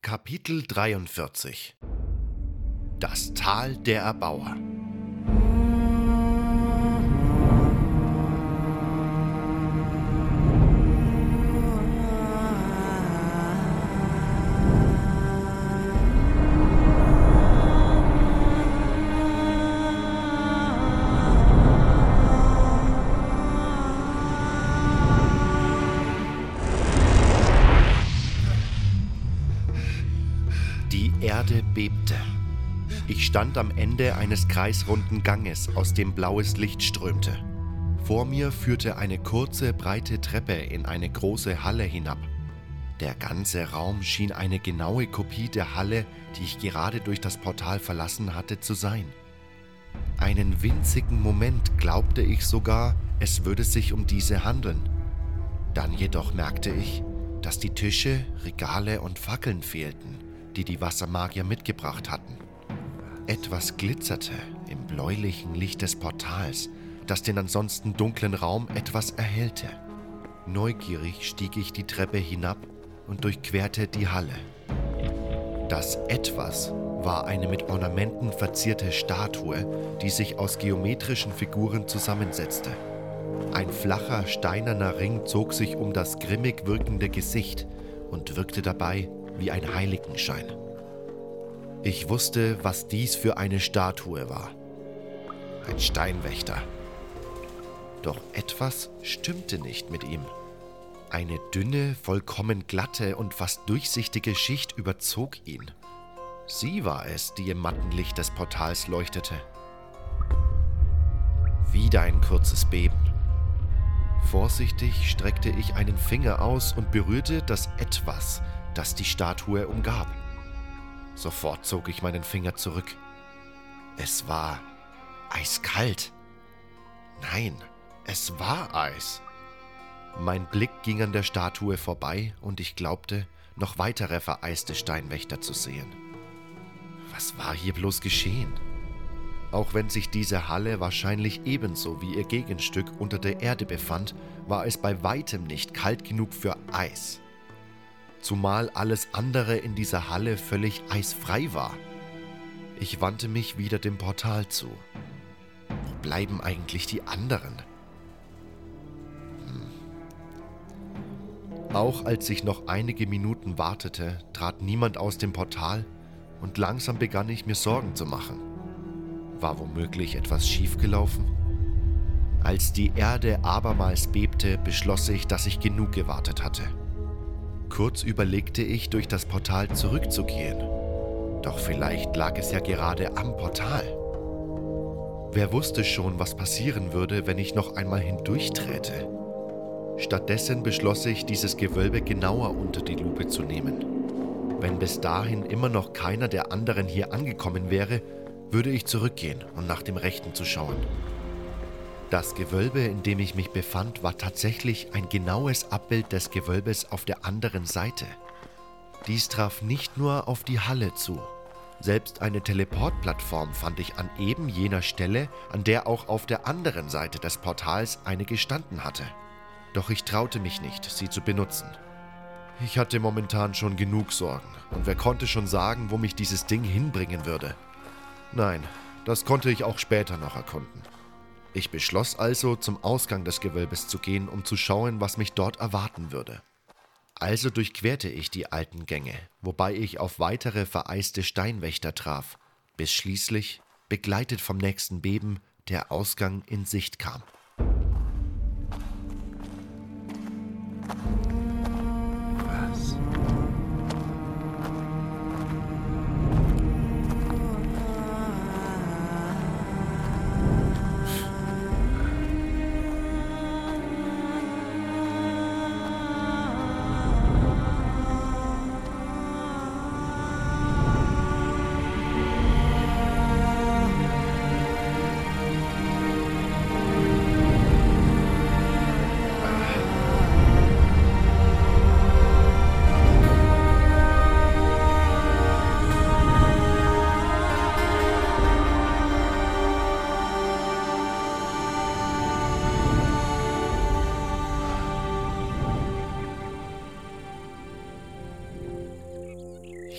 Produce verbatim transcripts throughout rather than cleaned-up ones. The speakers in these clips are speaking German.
Kapitel dreiundvierzig. Das Tal der Erbauer. Die Erde bebte. Ich stand am Ende eines kreisrunden Ganges, aus dem blaues Licht strömte. Vor mir führte eine kurze, breite Treppe in eine große Halle hinab. Der ganze Raum schien eine genaue Kopie der Halle, die ich gerade durch das Portal verlassen hatte, zu sein. Einen winzigen Moment glaubte ich sogar, es würde sich um diese handeln. Dann jedoch merkte ich, dass die Tische, Regale und Fackeln fehlten, die die Wassermagier mitgebracht hatten. Etwas glitzerte im bläulichen Licht des Portals, das den ansonsten dunklen Raum etwas erhellte. Neugierig stieg ich die Treppe hinab und durchquerte die Halle. Das Etwas war eine mit Ornamenten verzierte Statue, die sich aus geometrischen Figuren zusammensetzte. Ein flacher, steinerner Ring zog sich um das grimmig wirkende Gesicht und wirkte dabei wie ein Heiligenschein. Ich wusste, was dies für eine Statue war. Ein Steinwächter. Doch etwas stimmte nicht mit ihm. Eine dünne, vollkommen glatte und fast durchsichtige Schicht überzog ihn. Sie war es, die im matten Licht des Portals leuchtete. Wieder ein kurzes Beben. Vorsichtig streckte ich einen Finger aus und berührte das Etwas, das die Statue umgab. Sofort zog ich meinen Finger zurück. Es war eiskalt. Nein, es war Eis. Mein Blick ging an der Statue vorbei und ich glaubte, noch weitere vereiste Steinwächter zu sehen. Was war hier bloß geschehen? Auch wenn sich diese Halle wahrscheinlich ebenso wie ihr Gegenstück unter der Erde befand, war es bei weitem nicht kalt genug für Eis. Zumal alles andere in dieser Halle völlig eisfrei war. Ich wandte mich wieder dem Portal zu. Wo bleiben eigentlich die anderen? Hm. Auch als ich noch einige Minuten wartete, trat niemand aus dem Portal und langsam begann ich mir Sorgen zu machen. War womöglich etwas schiefgelaufen? Als die Erde abermals bebte, beschloss ich, dass ich genug gewartet hatte. Kurz überlegte ich, durch das Portal zurückzugehen. Doch vielleicht lag es ja gerade am Portal. Wer wusste schon, was passieren würde, wenn ich noch einmal hindurchträte? Stattdessen beschloss ich, dieses Gewölbe genauer unter die Lupe zu nehmen. Wenn bis dahin immer noch keiner der anderen hier angekommen wäre, würde ich zurückgehen und nach dem Rechten zu schauen. Das Gewölbe, in dem ich mich befand, war tatsächlich ein genaues Abbild des Gewölbes auf der anderen Seite. Dies traf nicht nur auf die Halle zu. Selbst eine Teleportplattform fand ich an eben jener Stelle, an der auch auf der anderen Seite des Portals eine gestanden hatte. Doch ich traute mich nicht, sie zu benutzen. Ich hatte momentan schon genug Sorgen und wer konnte schon sagen, wo mich dieses Ding hinbringen würde? Nein, das konnte ich auch später noch erkunden. Ich beschloss also, zum Ausgang des Gewölbes zu gehen, um zu schauen, was mich dort erwarten würde. Also durchquerte ich die alten Gänge, wobei ich auf weitere vereiste Steinwächter traf, bis schließlich, begleitet vom nächsten Beben, der Ausgang in Sicht kam. Was?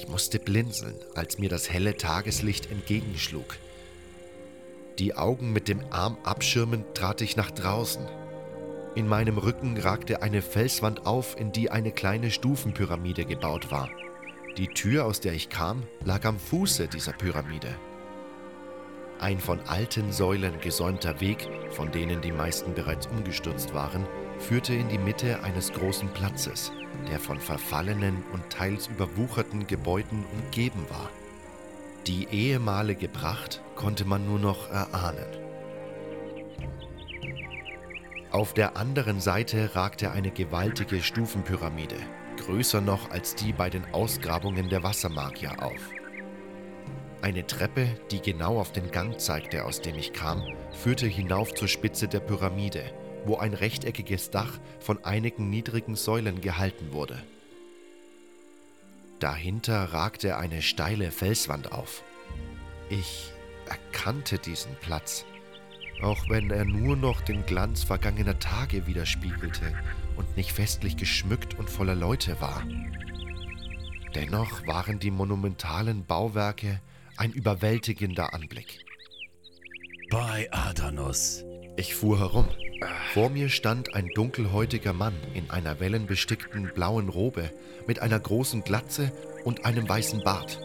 Ich musste blinzeln, als mir das helle Tageslicht entgegenschlug. Die Augen mit dem Arm abschirmend trat ich nach draußen. In meinem Rücken ragte eine Felswand auf, in die eine kleine Stufenpyramide gebaut war. Die Tür, aus der ich kam, lag am Fuße dieser Pyramide. Ein von alten Säulen gesäumter Weg, von denen die meisten bereits umgestürzt waren, führte in die Mitte eines großen Platzes, der von verfallenen und teils überwucherten Gebäuden umgeben war. Die ehemalige Pracht konnte man nur noch erahnen. Auf der anderen Seite ragte eine gewaltige Stufenpyramide, größer noch als die bei den Ausgrabungen der Wassermagier, auf. Eine Treppe, die genau auf den Gang zeigte, aus dem ich kam, führte hinauf zur Spitze der Pyramide, wo ein rechteckiges Dach von einigen niedrigen Säulen gehalten wurde. Dahinter ragte eine steile Felswand auf. Ich erkannte diesen Platz, auch wenn er nur noch den Glanz vergangener Tage widerspiegelte und nicht festlich geschmückt und voller Leute war. Dennoch waren die monumentalen Bauwerke ein überwältigender Anblick. Bei Adanos. Ich fuhr herum. Vor mir stand ein dunkelhäutiger Mann in einer wellenbestickten blauen Robe mit einer großen Glatze und einem weißen Bart.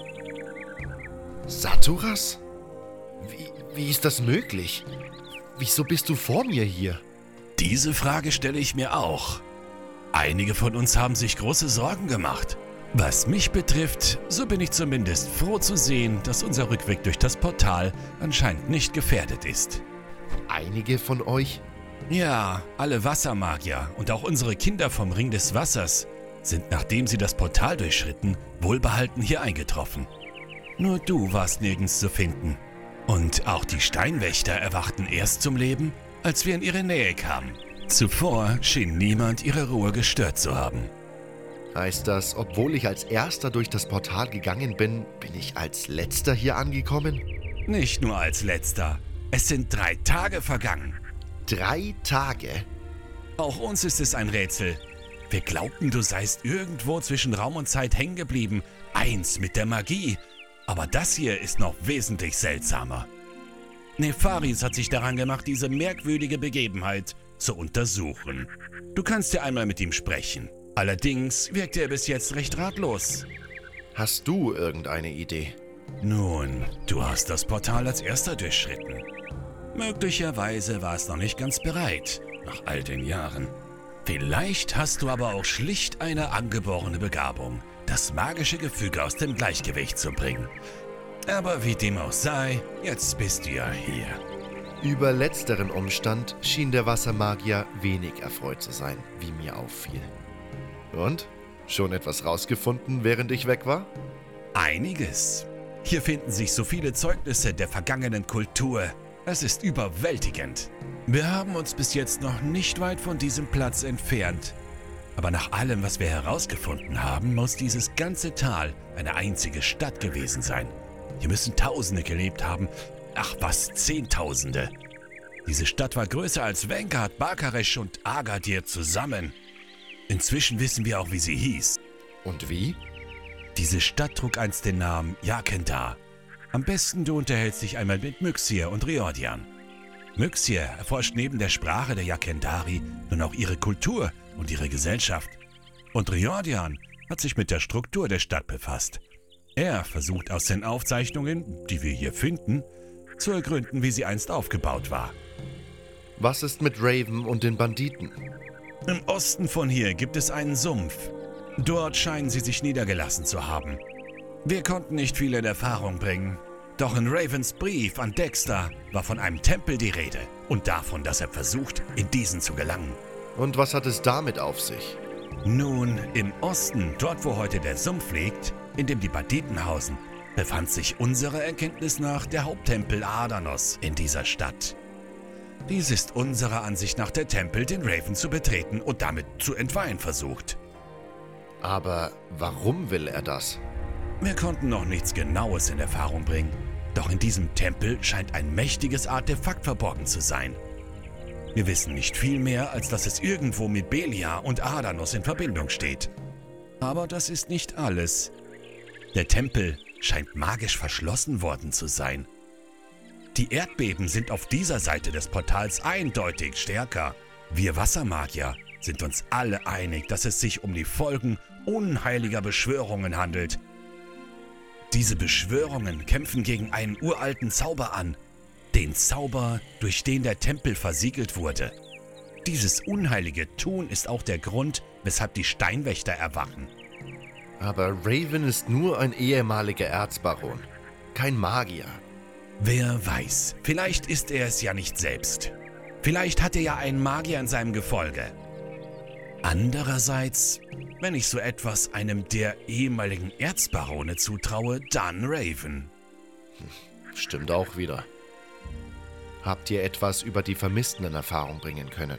Saturas? Wie, wie ist das möglich? Wieso bist du vor mir hier? Diese Frage stelle ich mir auch. Einige von uns haben sich große Sorgen gemacht. Was mich betrifft, so bin ich zumindest froh zu sehen, dass unser Rückweg durch das Portal anscheinend nicht gefährdet ist. Einige von euch? Ja, alle Wassermagier und auch unsere Kinder vom Ring des Wassers sind, nachdem sie das Portal durchschritten, wohlbehalten hier eingetroffen. Nur du warst nirgends zu finden. Und auch die Steinwächter erwachten erst zum Leben, als wir in ihre Nähe kamen. Zuvor schien niemand ihre Ruhe gestört zu haben. Heißt das, obwohl ich als Erster durch das Portal gegangen bin, bin ich als Letzter hier angekommen? Nicht nur als Letzter. Es sind drei Tage vergangen. Drei Tage? Auch uns ist es ein Rätsel. Wir glaubten, du seist irgendwo zwischen Raum und Zeit hängen geblieben. Eins mit der Magie. Aber das hier ist noch wesentlich seltsamer. Nefaris hat sich daran gemacht, diese merkwürdige Begebenheit zu untersuchen. Du kannst ja einmal mit ihm sprechen. Allerdings wirkt er bis jetzt recht ratlos. Hast du irgendeine Idee? Nun, du hast das Portal als Erster durchschritten. Möglicherweise war es noch nicht ganz bereit, nach all den Jahren. Vielleicht hast du aber auch schlicht eine angeborene Begabung, das magische Gefüge aus dem Gleichgewicht zu bringen. Aber wie dem auch sei, jetzt bist du ja hier. Über letzteren Umstand schien der Wassermagier wenig erfreut zu sein, wie mir auffiel. Und? Schon etwas rausgefunden, während ich weg war? Einiges. Hier finden sich so viele Zeugnisse der vergangenen Kultur. Es ist überwältigend. Wir haben uns bis jetzt noch nicht weit von diesem Platz entfernt. Aber nach allem, was wir herausgefunden haben, muss dieses ganze Tal eine einzige Stadt gewesen sein. Hier müssen Tausende gelebt haben. Ach was, Zehntausende. Diese Stadt war größer als Vanguard, Bakaresh und Agadir zusammen. Inzwischen wissen wir auch, wie sie hieß. Und wie? Diese Stadt trug einst den Namen Jakendar. Am besten du unterhältst dich einmal mit Myxir und Riordian. Myxir erforscht neben der Sprache der Jakendari nun auch ihre Kultur und ihre Gesellschaft. Und Riordian hat sich mit der Struktur der Stadt befasst. Er versucht aus den Aufzeichnungen, die wir hier finden, zu ergründen, wie sie einst aufgebaut war. Was ist mit Raven und den Banditen? Im Osten von hier gibt es einen Sumpf. Dort scheinen sie sich niedergelassen zu haben. Wir konnten nicht viel in Erfahrung bringen. Doch in Ravens Brief an Dexter war von einem Tempel die Rede und davon, dass er versucht, in diesen zu gelangen. Und was hat es damit auf sich? Nun, im Osten, dort wo heute der Sumpf liegt, in dem die Banditen hausen, befand sich unserer Erkenntnis nach der Haupttempel Adanos in dieser Stadt. Dies ist unserer Ansicht nach der Tempel, den Raven zu betreten und damit zu entweihen versucht. Aber warum will er das? Wir konnten noch nichts Genaues in Erfahrung bringen. Doch in diesem Tempel scheint ein mächtiges Artefakt verborgen zu sein. Wir wissen nicht viel mehr, als dass es irgendwo mit Belia und Adanos in Verbindung steht. Aber das ist nicht alles. Der Tempel scheint magisch verschlossen worden zu sein. Die Erdbeben sind auf dieser Seite des Portals eindeutig stärker. Wir Wassermagier sind uns alle einig, dass es sich um die Folgen unheiliger Beschwörungen handelt. Diese Beschwörungen kämpfen gegen einen uralten Zauber an, den Zauber, durch den der Tempel versiegelt wurde. Dieses unheilige Tun ist auch der Grund, weshalb die Steinwächter erwachen. Aber Raven ist nur ein ehemaliger Erzbaron, kein Magier. Wer weiß, vielleicht ist er es ja nicht selbst. Vielleicht hat er ja einen Magier in seinem Gefolge. Andererseits, wenn ich so etwas einem der ehemaligen Erzbarone zutraue, dann Raven. Stimmt auch wieder. Habt ihr etwas über die Vermissten in Erfahrung bringen können?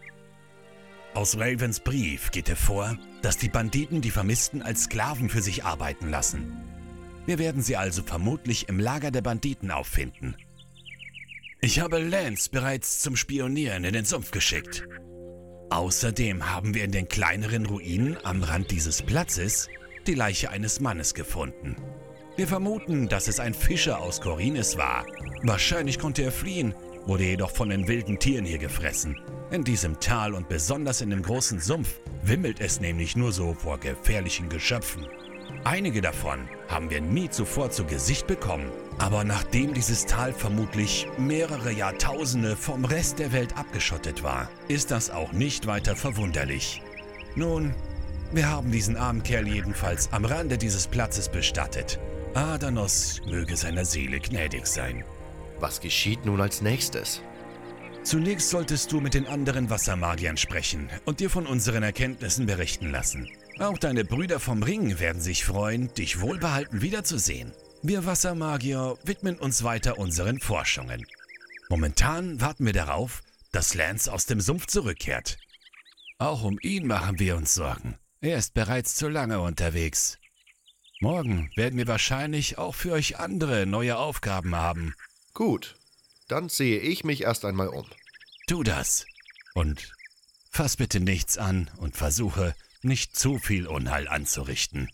Aus Ravens Brief geht hervor, dass die Banditen die Vermissten als Sklaven für sich arbeiten lassen. Wir werden sie also vermutlich im Lager der Banditen auffinden. Ich habe Lance bereits zum Spionieren in den Sumpf geschickt. Außerdem haben wir in den kleineren Ruinen am Rand dieses Platzes die Leiche eines Mannes gefunden. Wir vermuten, dass es ein Fischer aus Khorinis war. Wahrscheinlich konnte er fliehen, wurde jedoch von den wilden Tieren hier gefressen. In diesem Tal und besonders in dem großen Sumpf wimmelt es nämlich nur so vor gefährlichen Geschöpfen. Einige davon haben wir nie zuvor zu Gesicht bekommen. Aber nachdem dieses Tal vermutlich mehrere Jahrtausende vom Rest der Welt abgeschottet war, ist das auch nicht weiter verwunderlich. Nun, wir haben diesen armen Kerl jedenfalls am Rande dieses Platzes bestattet. Adanos möge seiner Seele gnädig sein. Was geschieht nun als nächstes? Zunächst solltest du mit den anderen Wassermagiern sprechen und dir von unseren Erkenntnissen berichten lassen. Auch deine Brüder vom Ring werden sich freuen, dich wohlbehalten wiederzusehen. Wir Wassermagier widmen uns weiter unseren Forschungen. Momentan warten wir darauf, dass Lance aus dem Sumpf zurückkehrt. Auch um ihn machen wir uns Sorgen. Er ist bereits zu lange unterwegs. Morgen werden wir wahrscheinlich auch für euch andere neue Aufgaben haben. Gut, dann sehe ich mich erst einmal um. Tu das. Und fass bitte nichts an und versuche, nicht zu viel Unheil anzurichten.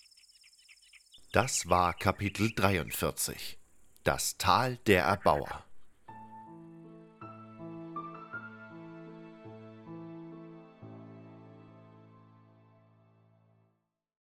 Das war Kapitel dreiundvierzig. Das Tal der Erbauer.